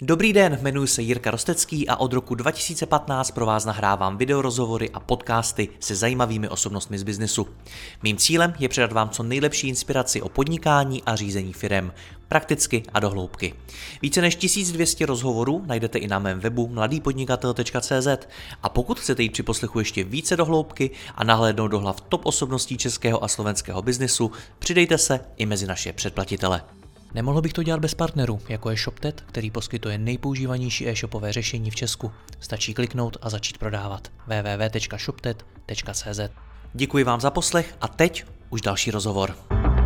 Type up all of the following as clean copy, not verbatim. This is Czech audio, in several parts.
Dobrý den, jmenuji se Jirka Rostecký a od roku 2015 pro vás nahrávám videorozhovory a podcasty se zajímavými osobnostmi z biznesu. Mým cílem je předat vám co nejlepší inspiraci o podnikání a řízení firem, prakticky a do hloubky. Více než 1200 rozhovorů najdete i na mém webu mladýpodnikatel.cz a pokud chcete jít při poslechu ještě více do hloubky a nahlédnout do hlav top osobností českého a slovenského biznesu, přidejte se i mezi naše předplatitele. Nemohl bych to dělat bez partnerů, jako je ShopTet, který poskytuje nejpoužívanější e-shopové řešení v Česku. Stačí kliknout a začít prodávat. www.shoptet.cz. Děkuji vám za poslech a teď už další rozhovor.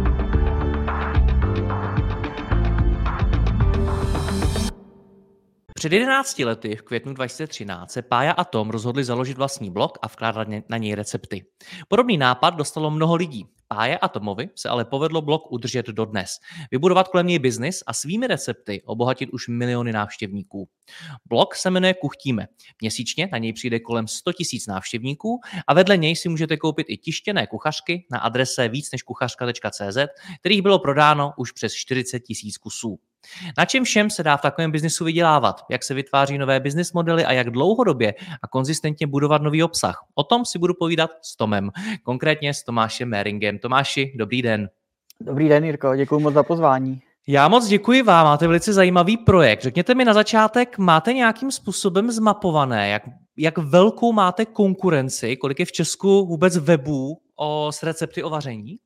Před 11 lety, v květnu 2013, se Pája a Tom rozhodli založit vlastní blog a vkládat na něj recepty. Podobný nápad dostalo mnoho lidí. Páje a Tomovi se ale povedlo blog udržet dodnes, vybudovat kolem něj biznis a svými recepty obohatit už miliony návštěvníků. Blog se jmenuje Kuchtíme. Měsíčně na něj přijde kolem 100 000 návštěvníků a vedle něj si můžete koupit i tištěné kuchařky na adrese vícnežkuchařka.cz, kterých bylo prodáno už přes 40 000 kusů. Na čem všem se dá v takovém biznisu vydělávat, jak se vytváří nové business modely a jak dlouhodobě a konzistentně budovat nový obsah. O tom si budu povídat s Tomem, konkrétně s Tomášem Méringem. Tomáši, dobrý den. Dobrý den, Jirko, děkuji moc za pozvání. Já moc děkuji vám, máte velice zajímavý projekt. Řekněte mi na začátek, máte nějakým způsobem zmapované, jak velkou máte konkurenci, kolik je v Česku vůbec webů s recepty o vaření?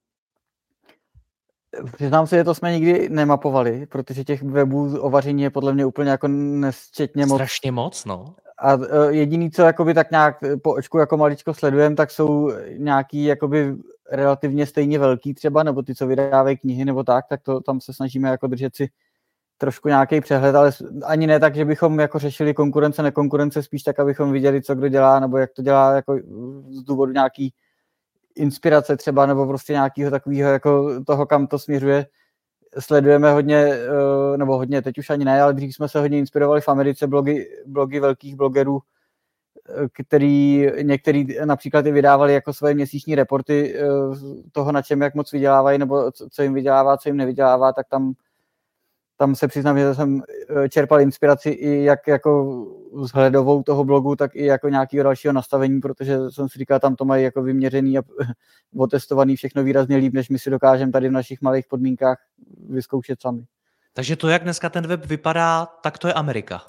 Přiznám se, že to jsme nikdy nemapovali, protože těch webů o vaření je podle mě úplně jako nesčetně moc. Strašně moc, no. A jediný, co jakoby tak nějak po očku jako maličko sledujeme, tak jsou nějaký jakoby relativně stejně velký třeba, nebo ty, co vydávají knihy nebo tak to tam se snažíme jako držet si trošku nějaký přehled, ale ani ne tak, že bychom jako řešili konkurence, nekonkurence, spíš tak, abychom viděli, co kdo dělá, nebo jak to dělá jako z důvodu nějaký inspirace třeba, nebo prostě nějakého takového jako toho, kam to směřuje. Sledujeme hodně, nebo hodně, teď už ani ne, ale dřív jsme se hodně inspirovali v Americe blogy velkých blogerů, který některý například i vydávali jako svoje měsíční reporty toho, na čem jak moc vydělávají, nebo co jim vydělává, co jim nevydělává, tak tam se přiznám, že jsem čerpal inspiraci i jak jako vzhledovou toho blogu, tak i jako nějakého dalšího nastavení, protože jsem si říkal, tam to mají jako vyměřený a otestovaný všechno výrazně líp, než my si dokážeme tady v našich malých podmínkách vyzkoušet sami. Takže to, jak dneska ten web vypadá, tak to je Amerika.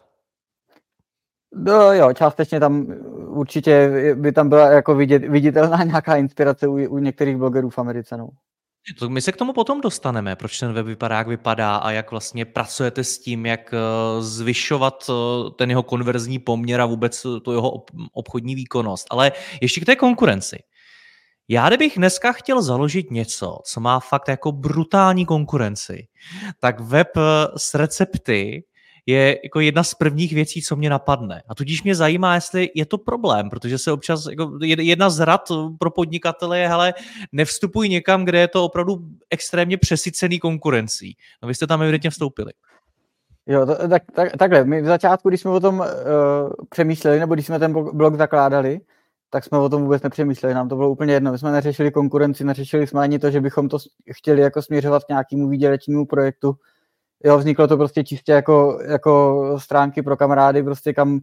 No jo, částečně tam určitě by tam byla jako viditelná nějaká inspirace u některých blogerů v Americe, no. To my se k tomu potom dostaneme, proč ten web vypadá, jak vypadá a jak vlastně pracujete s tím, jak zvyšovat ten jeho konverzní poměr a vůbec tu jeho obchodní výkonnost. Ale ještě k té konkurenci. Já kdybych dneska chtěl založit něco, co má fakt jako brutální konkurenci, tak web s recepty je jako jedna z prvních věcí, co mě napadne. A tudíž mě zajímá, jestli je to problém, protože se občas jako jedna z rad pro podnikatele je, hele, nevstupuj někam, kde je to opravdu extrémně přesycený konkurencí. No vy jste tam evidentně vstoupili. Jo, takhle. My v začátku, když jsme o tom přemýšleli, nebo když jsme ten blog zakládali, tak jsme o tom vůbec nepřemýšleli, nám to bylo úplně jedno. My jsme neřešili konkurenci, neřešili jsme ani to, že bychom to chtěli jako směřovat k nějakému výdělečnému projektu. Jo, vzniklo to prostě čistě jako stránky pro kamarády, prostě kam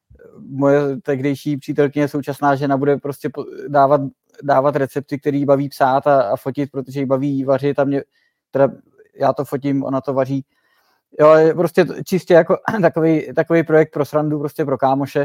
moje tehdejší přítelkyně, současná žena, bude prostě dávat recepty, který baví psát a fotit, protože jí baví vařit a já to fotím, ona to vaří. Jo, prostě čistě jako takový projekt pro srandu, prostě pro kámoše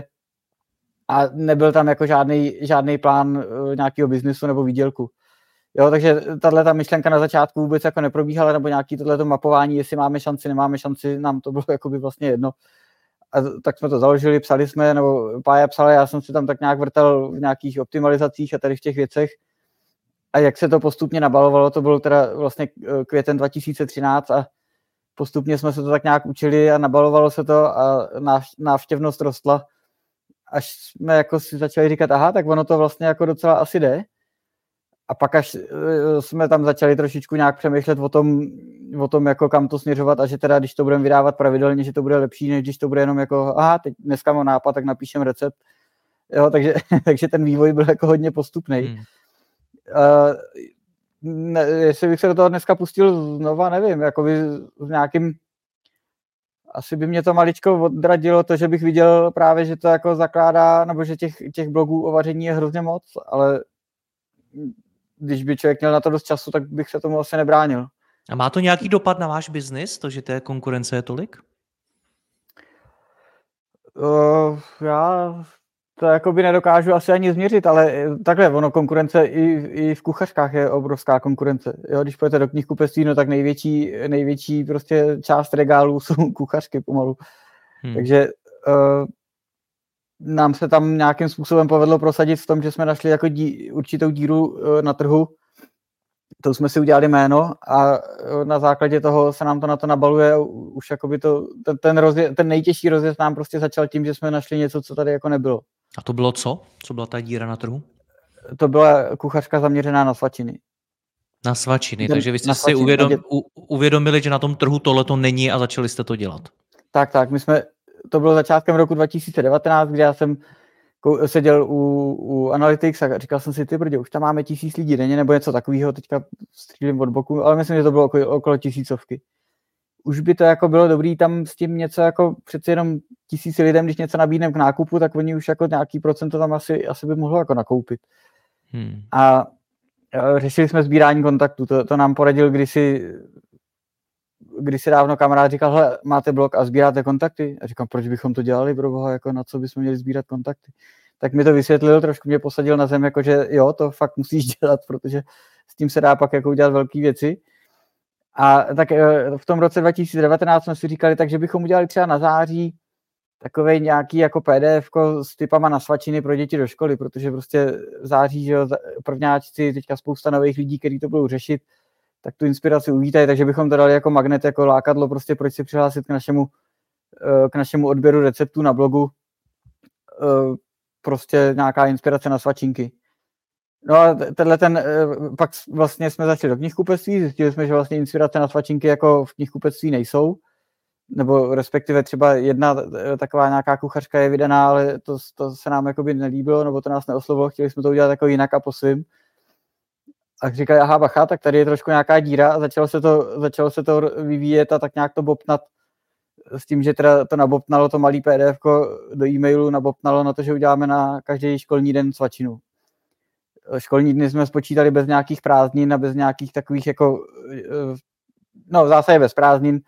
a nebyl tam jako žádný plán nějakého biznesu nebo výdělku. Jo, takže tato myšlenka na začátku vůbec jako neprobíhala, nebo nějaký tohleto mapování, jestli máme šanci, nemáme šanci, nám to bylo jakoby vlastně jedno. A tak jsme to založili, psali jsme, nebo Pája psala, já jsem si tam tak nějak vrtal v nějakých optimalizacích a tady v těch věcech. A jak se to postupně nabalovalo, to bylo teda vlastně květen 2013 a postupně jsme se to tak nějak učili a nabalovalo se to a návštěvnost rostla, až jsme jako si začali říkat, aha, tak ono to vlastně jako docela asi jde. A pak až jsme tam začali trošičku nějak přemýšlet o tom jako kam to směřovat a že teda, když to budeme vydávat pravidelně, že to bude lepší, než když to bude jenom jako, aha, teď dneska mám nápad, tak napíšem recept. Jo, takže ten vývoj byl jako hodně postupný. Jestli bych se do toho dneska pustil znova, nevím, jako v nějakým Asi by mě to maličko odradilo to, že bych viděl právě, že to jako zakládá, nebo že těch blogů o vaření je hrozně moc, ale když by člověk měl na to dost času, tak bych se tomu asi nebránil. A má to nějaký dopad na váš biznis, to, že té konkurence je tolik? Já to jakoby nedokážu asi ani změřit, ale takhle, ono konkurence i v kuchařkách je obrovská konkurence. Jo, když půjdete do knihkupectví, no tak největší prostě část regálů jsou kuchařky pomalu. Takže nám se tam nějakým způsobem povedlo prosadit v tom, že jsme našli jako určitou díru na trhu. To jsme si udělali jméno a na základě toho se nám to na to nabaluje. Už jakoby ten nejtěžší rozjezd nám prostě začal tím, že jsme našli něco, co tady jako nebylo. A to bylo co? Co byla ta díra na trhu? To byla kuchařka zaměřená na svačiny. Na svačiny, takže vy jste si uvědomili, že na tom trhu tohleto není a začali jste to dělat. Tak, to bylo začátkem roku 2019, kdy já jsem seděl u Analytics a říkal jsem si, ty brdě, už tam máme 1000 lidí denně, nebo něco takového, teďka střílím od boku, ale myslím, že to bylo okolo 1000. Už by to jako bylo dobrý tam s tím něco jako přeci jenom 1000 lidem, když něco nabídnem k nákupu, tak oni už jako nějaký procento tam asi by mohlo jako nakoupit. A řešili jsme sbírání kontaktů, to nám poradil kdysi dávno kamarád říkal, hele, máte blog a sbíráte kontakty? A říkám, proč bychom to dělali, proboha, jako na co bychom měli sbírat kontakty? Tak mi to vysvětlil, trošku mě posadil na zem, jakože jo, to fakt musíš dělat, protože s tím se dá pak jako udělat velké věci. A tak v tom roce 2019 jsme si říkali, takže bychom udělali třeba na září takovej nějaký jako PDF s typama na svačiny pro děti do školy, protože prostě v září, že jo, prvňáčci, teďka spousta nových lidí, kteří to budou řešit, tak tu inspiraci uvítají, takže bychom to dali jako magnet, jako lákadlo, prostě proč si přihlásit k našemu odběru receptů na blogu, prostě nějaká inspirace na svačinky. No a pak vlastně jsme začali do knihkupectví, zjistili jsme, že vlastně inspirace na svačinky jako v knihkupectví nejsou, nebo respektive třeba jedna taková nějaká kuchařka je vydaná, ale to se nám jakoby nelíbilo, nebo to nás neoslovilo, chtěli jsme to udělat jako jinak a po svým. A říkali, aha, bacha, tak tady je trošku nějaká díra a začalo se to vyvíjet a tak nějak to bobtnat s tím, že teda to nabobtnalo to malý PDF do e-mailu, nabobtnalo na to, že uděláme na každý školní den svačinu. Školní dny jsme spočítali bez nějakých prázdnin a bez nějakých takových jako, no v zásadě bez prázdnin,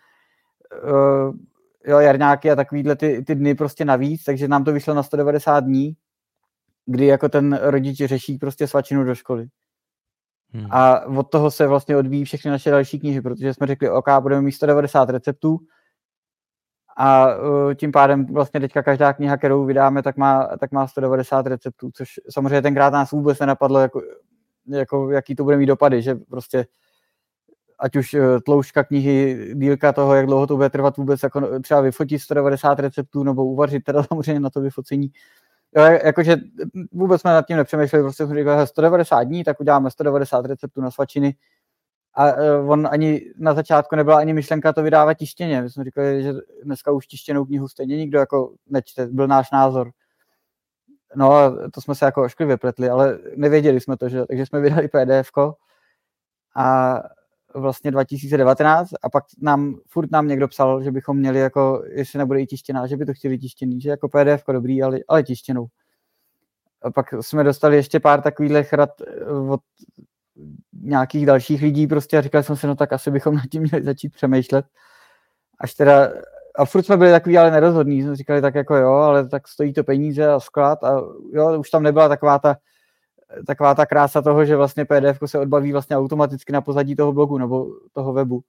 jo, jarňáky a takovýhle ty dny prostě navíc, takže nám to vyšlo na 190 dní, kdy jako ten rodič řeší prostě svačinu do školy. A od toho se vlastně odvíjí všechny naše další knihy, protože jsme řekli, OK, budeme mít 190 receptů a tím pádem vlastně teďka každá kniha, kterou vydáme, tak má 190 receptů, což samozřejmě tenkrát nás vůbec nenapadlo, jako jaký to bude mít dopady, že prostě ať už tloušťka knihy, dílka toho, jak dlouho to bude trvat vůbec, jako třeba vyfotit 190 receptů nebo uvařit teda samozřejmě na to vyfocení. Jo, jakože vůbec jsme nad tím nepřemýšleli, prostě jsme říkali 190 dní, tak uděláme 190 receptů na svačiny. A on ani na začátku nebyla ani myšlenka to vydávat tištěně. My jsme říkali, že dneska už tištěnou knihu stejně nikdo jako nečte, byl náš názor. No a to jsme se jako ošklivě pletli, ale nevěděli jsme to, že? Takže jsme vydali PDF-ko a vlastně 2019 a pak furt nám někdo psal, že bychom měli jako, jestli nebude i tištěná, že by to chtěli tištěný, že jako PDF-ko dobrý, ale tištěnou. A pak jsme dostali ještě pár takových rad od nějakých dalších lidí prostě a říkali jsme si, no tak asi bychom nad tím měli začít přemýšlet. Až teda, a furt jsme byli takový ale nerozhodní, jsme říkali tak jako jo, ale tak stojí to peníze a sklad a jo, už tam nebyla taková ta krása toho, že vlastně PDF se odbaví vlastně automaticky na pozadí toho blogu nebo toho webu.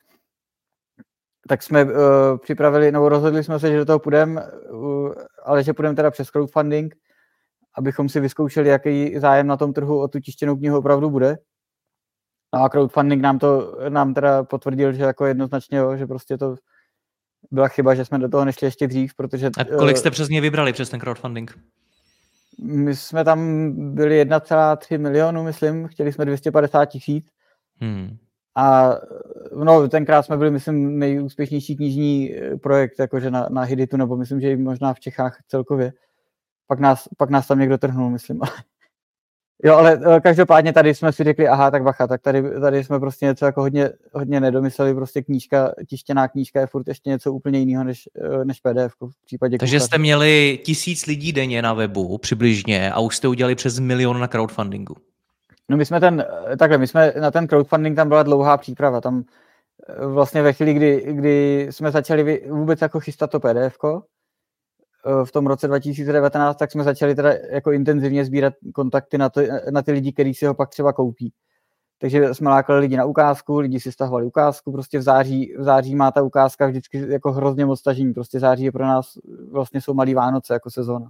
Tak jsme připravili, nebo rozhodli jsme se, že do toho půjdeme, ale že půjdeme teda přes crowdfunding, abychom si vyzkoušeli, jaký zájem na tom trhu o tu tištěnou knihu opravdu bude. A crowdfunding nám teda potvrdil, že jako jednoznačně, jo, že prostě to byla chyba, že jsme do toho nešli ještě dřív, protože... A kolik jste přes ně vybrali přes ten crowdfunding? My jsme tam byli 1,3 milionu, myslím, chtěli jsme 250 000. A no, tenkrát jsme byli, myslím, nejúspěšnější knižní projekt, jakože na Hiditu, nebo myslím, že i možná v Čechách celkově. Pak nás tam někdo trhnul, myslím. Jo, ale každopádně tady jsme si řekli, aha, tak bacha, tak tady jsme prostě něco jako hodně nedomysleli, prostě tištěná knížka je furt ještě něco úplně jiného než PDF v případě Takže kuchaře. jste měli 1000 lidí denně na webu přibližně a už jste udělali přes 1 milion na crowdfundingu. No my jsme na ten crowdfunding, tam byla dlouhá příprava, tam vlastně ve chvíli, kdy jsme začali vůbec jako chystat to PDFko, v tom roce 2019, tak jsme začali teda jako intenzivně sbírat kontakty na ty lidi, kteří si ho pak třeba koupí. Takže jsme lákali lidi na ukázku, lidi si stahovali ukázku, prostě v září má ta ukázka vždycky jako hrozně moc stažení, prostě září je pro nás, vlastně jsou malý Vánoce jako sezóna.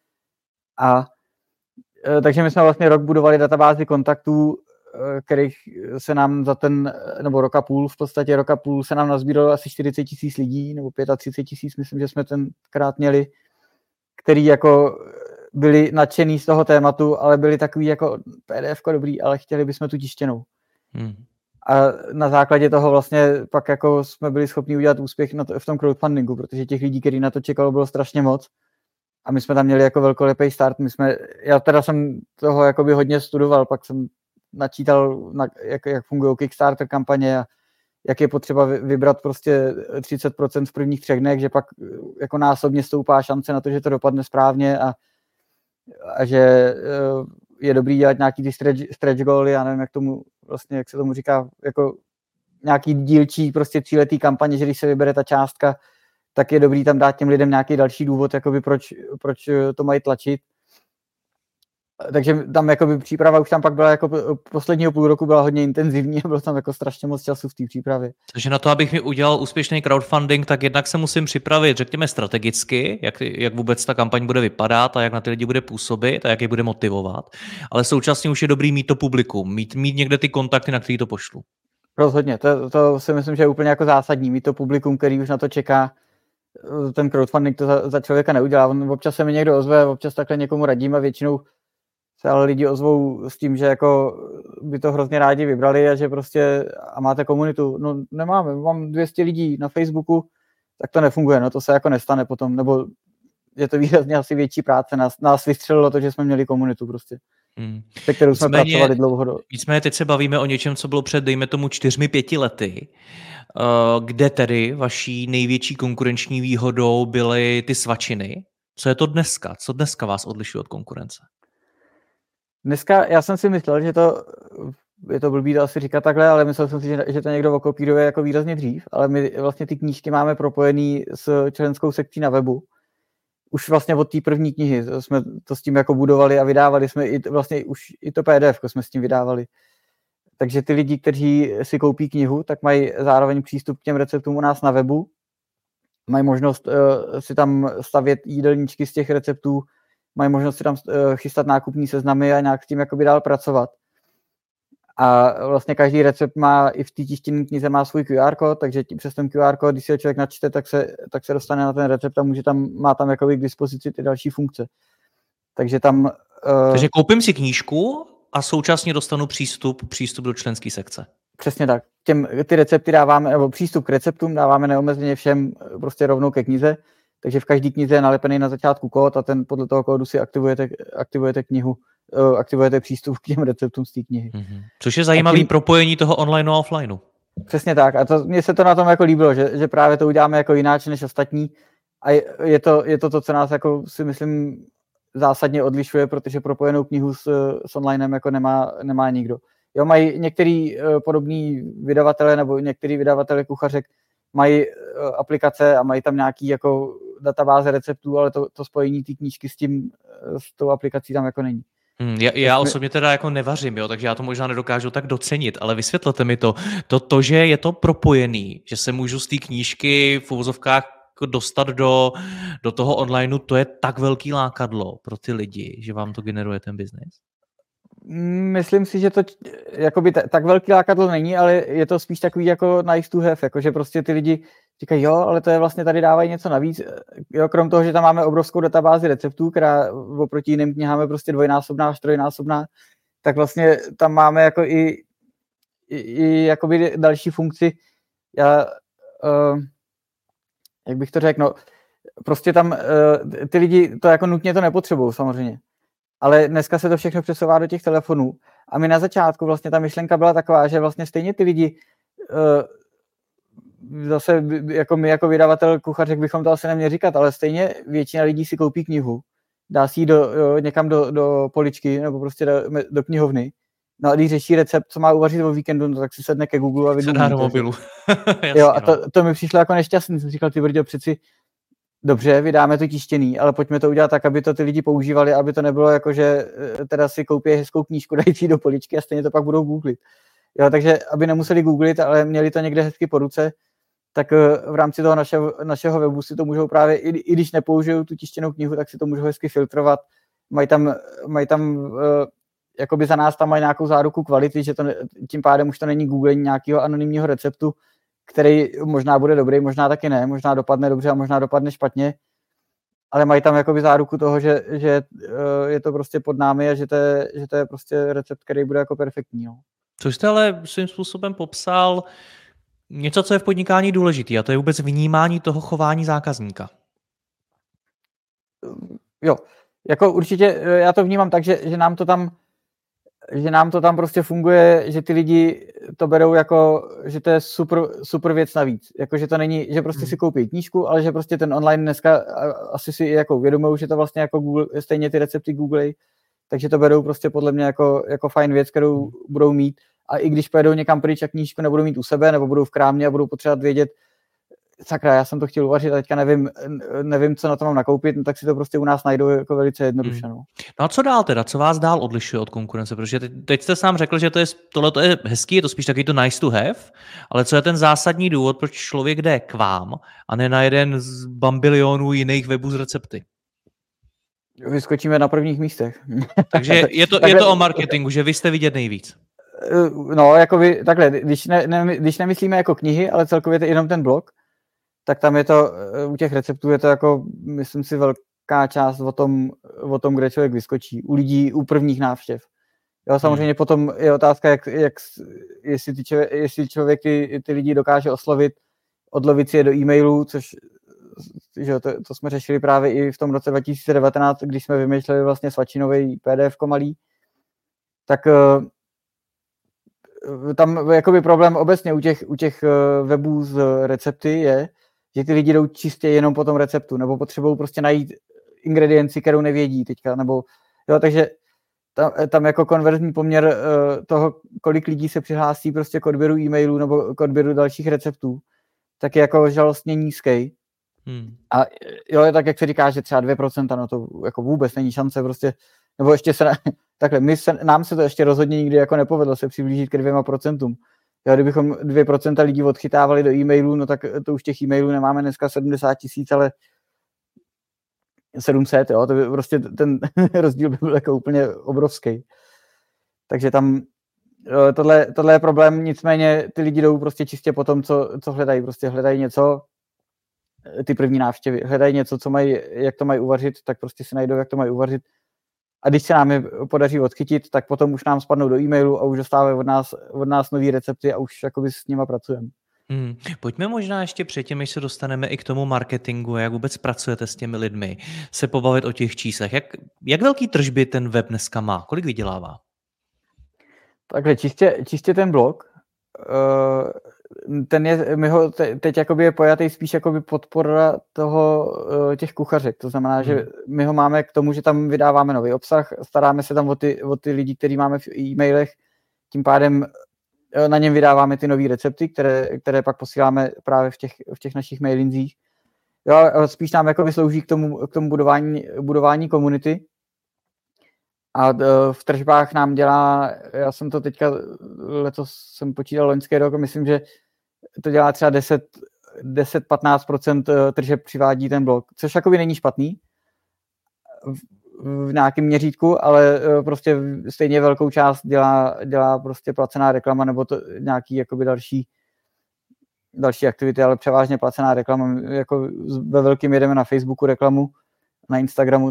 A takže my jsme vlastně rok budovali databázi kontaktů, kterých se nám nebo rok a půl se nám nazbíralo asi 40 000 lidí, nebo 35 000, myslím, že jsme tenkrát měli, který jako byli nadšený z toho tématu, ale byli takový jako PDF-ko dobrý, ale chtěli bychom tu tištěnou. A na základě toho vlastně pak jako jsme byli schopni udělat úspěch v tom crowdfundingu, protože těch lidí, kteří na to čekalo, bylo strašně moc. A my jsme tam měli jako velkolepý start. Já teda jsem toho jakoby hodně studoval, pak jsem načítal, jak fungují Kickstarter kampaně a jak je potřeba vybrat prostě 30% v prvních 3 dnech, že pak jako násobně stoupá šance na to, že to dopadne správně a že je dobrý dělat nějaký ty stretch goaly, já nevím, jak se tomu říká, jako nějaký dílčí prostě 3letý kampaně, že když se vybere ta částka, tak je dobrý tam dát těm lidem nějaký další důvod, jakoby proč to mají tlačit. Takže tam jakoby příprava už tam pak byla jako posledního půl roku byla hodně intenzivní a bylo tam jako strašně moc času v té přípravě. Takže na to, abych mi udělal úspěšný crowdfunding, tak jednak se musím připravit, řekněme strategicky, jak vůbec ta kampaň bude vypadat a jak na ty lidi bude působit a jak je bude motivovat. Ale současně už je dobrý mít to publikum, mít někde ty kontakty, na který to pošlu. Rozhodně, to si myslím, že je úplně jako zásadní, mít to publikum, který už na to čeká. Ten crowdfunding to za člověka neudělá. Občas se mi někdo ozve, občas takhle někomu radím a většinou se ale lidi ozvou s tím, že jako by to hrozně rádi vybrali a že prostě a máte komunitu. No nemáme, mám 200 lidí na Facebooku, tak to nefunguje, no to se jako nestane potom, nebo je to výrazně asi větší práce. Nás vystřelilo to, že jsme měli komunitu prostě. Se kterou jsme pracovali dlouho. Nicméně teď se bavíme o něčem, co bylo před, dejme tomu, 4-5 lety, kde tedy vaší největší konkurenční výhodou byly ty svačiny. Co je to dneska? Co dneska vás odlišuje od konkurence? Dneska já jsem si myslel, že je to blbý to asi říkat takhle, ale myslel jsem si, že to někdo okopíruje jako výrazně dřív, ale my vlastně ty knížky máme propojený s členskou sekcí na webu. Už vlastně od té první knihy jsme to s tím jako budovali a vydávali jsme i to PDF jsme s tím vydávali. Takže ty lidi, kteří si koupí knihu, tak mají zároveň přístup k těm receptům u nás na webu. Mají možnost si tam stavět jídelníčky z těch receptů, mají možnost si tam chystat nákupní seznamy a nějak s tím jakoby dál pracovat. A vlastně každý recept má i v té tištěné knize má svůj QR kód, takže přes ten QR kód, když si ho člověk načte, tak se dostane na ten recept a má tam jakoby k dispozici ty další funkce. Takže tam... Takže koupím si knížku a současně dostanu přístup do členské sekce. Přesně tak. Ty recepty dáváme, nebo přístup k receptům dáváme neomezeně všem prostě rovnou ke knize, takže v každé knize je nalepený na začátku kód a podle toho kódu si aktivujete knihu, aktivujete přístup k těm receptům z té knihy. Což je zajímavý propojení toho online a offlineu. Přesně tak. A mně se to na tom jako líbilo, že právě to uděláme jako jináč než ostatní a je to, co nás jako si myslím zásadně odlišuje, protože propojenou knihu s onlinem jako nemá nikdo. Jo, mají některý podobný vydavatele nebo některý vydavatele kuchařek mají aplikace a mají tam nějaký jako databáze receptů, ale to spojení té knížky s tou aplikací tam jako není. Já osobně teda jako nevařím, jo, takže já to možná nedokážu tak docenit, ale vysvětlete mi to, že je to propojený, že se můžu z té knížky v uvozovkách dostat do toho onlineu, to je tak velký lákadlo pro ty lidi, že vám to generuje ten biznis? Myslím si, že to jakoby tak velký lákadlo není, ale je to spíš takový jako nice to have, jakože prostě ty lidi říkají, jo, ale to je vlastně tady dávají něco navíc. Jo, krom toho, že tam máme obrovskou databázi receptů, která oproti jiným knihám je prostě dvojnásobná až trojnásobná, tak vlastně tam máme jako i jakoby další funkci. Jak bych to řekl, no, prostě tam ty lidi to jako nutně to nepotřebují samozřejmě. ale dneska se to všechno přesouvá do těch telefonů. A my na začátku vlastně ta myšlenka byla taková, že vlastně stejně ty lidi zase jako my jako vydavatel kuchařek bychom to asi neměli říkat, ale stejně většina lidí si koupí knihu, dá si ji někam do poličky nebo prostě do knihovny. No a když řeší recept, co má uvařit o víkendu, no, tak si sedne ke Google a vygooglí. Se dá do mobilu. Jasně, jo, a to mi přišlo jako nešťastný. Jsem říkal, ty brďo, přeci dobře, vydáme to tištěný, ale pojďme to udělat tak, aby to ty lidi používali, aby to nebylo jako, že teda si koupí hezkou knížku, dají si do poličky a stejně to pak budou googlit. Jo, takže aby nemuseli googlit, ale měli to někde hezky po ruce, tak v rámci toho našeho webu si to můžou právě, i když nepoužijou tu tištěnou knihu, tak si to můžou hezky filtrovat. Mají tam jakoby za nás tam mají nějakou záruku kvality, že to tím pádem už to není googlení nějakého anonymního receptu, který možná bude dobrý, možná taky ne, možná dopadne dobře a možná dopadne špatně, ale mají tam jakoby záruku toho, že je to prostě pod námi a že to je prostě recept, který bude jako perfektní. No. Což jste ale svým způsobem popsal něco, co je v podnikání důležité, a to je vůbec vnímání toho chování zákazníka. Jo, jako určitě já to vnímám tak, že nám to tam prostě funguje, že ty lidi to berou jako, že to je super věc navíc. Jako, že to není, že prostě si koupí knížku, ale že prostě ten online dneska asi si jako uvědomují, že to vlastně jako Google, stejně ty recepty Google, takže to berou prostě podle mě jako fajn věc, kterou budou mít. A i když pojedou někam pryč a knížku nebudou mít u sebe, nebo budou v krámě a budou potřebovat vědět, sakra, já jsem to chtěl uvařit a teďka nevím, co na to mám nakoupit, no tak si to prostě u nás najdou jako velice jednoduše. No. No a co dál teda? Co vás dál odlišuje od konkurence? Protože teď jste sám řekl, že tohle je hezký, je to spíš taky to nice to have, ale co je ten zásadní důvod, proč člověk jde k vám a ne na jeden z bambilionů jiných webů s recepty? Vyskočíme na prvních místech. Takže je to o marketingu, že vy jste vidět nejvíc. No, jako takhle, když nemyslíme jako knihy, ale celkově to jenom ten blog, tak tam je to, u těch receptů je to jako, myslím si, velká část o tom, kde člověk vyskočí. U lidí, u prvních návštěv. Jo, samozřejmě potom je otázka, jestli člověk ty lidi dokáže odlovit si je do e-mailu, což že to jsme řešili právě i v tom roce 2019, když jsme vymýšleli vlastně svačinový PDF malý, tak tam jakoby problém obecně u těch webů z recepty je, že ty lidi jdou čistě jenom po tom receptu, nebo potřebují prostě najít ingredienci, kterou nevědí teďka, nebo jo, takže tam jako konverzní poměr toho, kolik lidí se přihlásí prostě k odběru e-mailů nebo k odběru dalších receptů, tak je jako žalostně nízký. A jo, tak jak se říká, že třeba 2%, no to jako vůbec není šance prostě, nebo ještě takhle, nám se to ještě rozhodně nikdy jako nepovedlo se přiblížit k 2%. Jo, kdybychom 2% lidí odchytávali do e-mailů, no tak to už těch e-mailů nemáme dneska 70 000, ale 700, jo, to by prostě ten rozdíl by byl jako úplně obrovský. Takže tam tohle je problém, nicméně ty lidi jdou prostě čistě po tom, co hledají, prostě hledají něco, ty první návštěvy, hledají něco, jak to mají uvařit, tak prostě si najdou, jak to mají uvařit. A když se nám je podaří odchytit, tak potom už nám spadnou do e-mailu a už dostávají od nás nový recepty a už jakoby s nima pracujeme. Pojďme možná ještě předtím, než se dostaneme i k tomu marketingu, jak vůbec pracujete s těmi lidmi, se pobavit o těch číslech. Jak velký tržby ten web dneska má? Kolik vydělává? Takhle čistě ten blog, my ho teď jakoby je pojatý spíš jakoby podpora těch kuchařek. To znamená, že my ho máme k tomu, že tam vydáváme nový obsah, staráme se tam o ty lidi, který máme v e-mailech, tím pádem na něm vydáváme ty nové recepty, které pak posíláme právě v těch našich mailinzích. Jo, spíš nám jakoby slouží k tomu budování komunity. A v tržbách nám dělá, já jsem to teďka, letos jsem počítal loňský rok, myslím, že to dělá třeba 10-15% tržeb přivádí ten blog, což jakoby není špatný v nějakém měřítku, ale prostě stejně velkou část dělá prostě placená reklama nebo to nějaký jakoby další aktivity, ale převážně placená reklama, jako ve velkým jedeme na Facebooku reklamu, na Instagramu,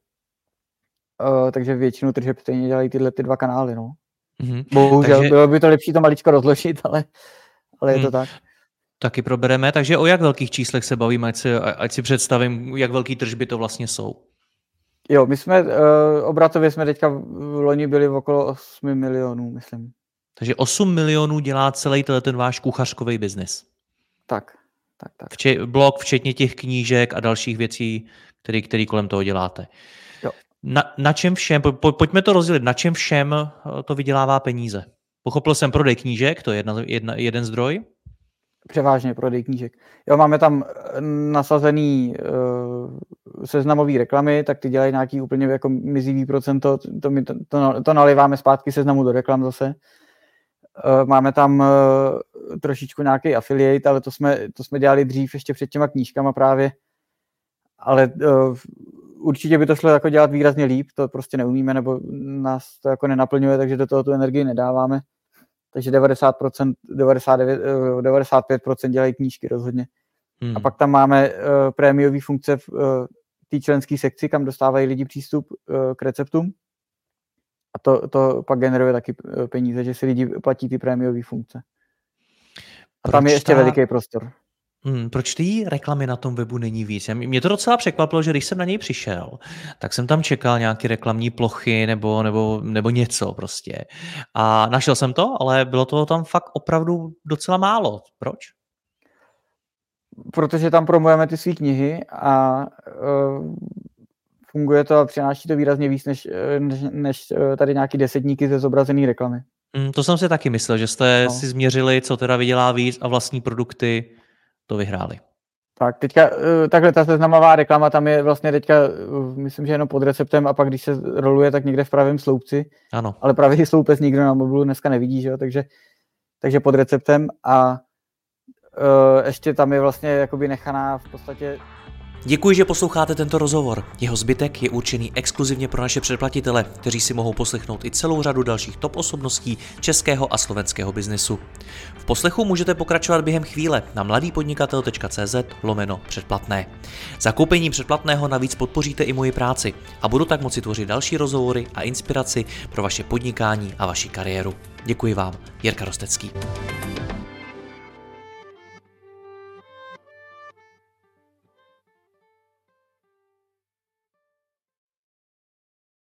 takže většinu tržeb stejně dělají ty dva kanály, no. Bohužel, bylo by to lepší to maličko rozložit, ale je to tak. Taky probereme, takže o jak velkých číslech se bavíme, ať si představím, jak velký tržby to vlastně jsou? Jo, my jsme obratově jsme teďka v loni byli okolo 8 milionů, myslím. Takže 8 milionů dělá celý ten váš kuchařkový biznis. Tak. Blog, včetně těch knížek a dalších věcí, který kolem toho děláte. Jo. Na čem všem, pojďme to rozdělit, na čem všem to vydělává peníze? Pochopil jsem prodej knížek, to je jeden zdroj? Převážně prodej knížek. Jo, máme tam nasazený seznamový reklamy, tak ty dělají nějaký úplně jako mizivý procento, to naliváme zpátky seznamu do reklam zase. Máme tam trošičku nějaký affiliate, ale to jsme dělali dřív ještě před těma knížkama právě, ale určitě by to šlo jako dělat výrazně líp, to prostě neumíme, nebo nás to jako nenaplňuje, takže do toho tu energii nedáváme. Takže 90%, 95% dělají knížky rozhodně. A pak tam máme prémiové funkce v té členské sekci, kam dostávají lidi přístup k receptům. A to pak generuje taky peníze, že si lidi platí ty prémiové funkce. A tam je ještě veliký prostor. Proč ty reklamy na tom webu není víc? Mě to docela překvapilo, že když jsem na něj přišel, tak jsem tam čekal nějaké reklamní plochy nebo něco prostě. A našel jsem to, ale bylo toho tam fakt opravdu docela málo. Proč? Protože tam promujeme ty své knihy a funguje to a přináší to výrazně víc, než tady nějaký desetníky ze zobrazený reklamy. To jsem si taky myslel, že jste si změřili, co teda vydělá víc a vlastní produkty to vyhráli. Tak, teďka takhle ta seznamová reklama tam je vlastně teďka, myslím, že jenom pod receptem a pak když se roluje, tak někde v pravém sloupci. Ano. Ale pravý sloupec nikdo na mobilu dneska nevidí, že jo? Takže pod receptem a ještě tam je vlastně jakoby nechaná v podstatě. Děkuji, že posloucháte tento rozhovor. Jeho zbytek je určený exkluzivně pro naše předplatitele, kteří si mohou poslechnout i celou řadu dalších top osobností českého a slovenského biznesu. V poslechu můžete pokračovat během chvíle na mladýpodnikatel.cz/předplatné. Zakoupením předplatného navíc podpoříte i moji práci a budu tak moci tvořit další rozhovory a inspiraci pro vaše podnikání a vaši kariéru. Děkuji vám, Jirka Rostecký.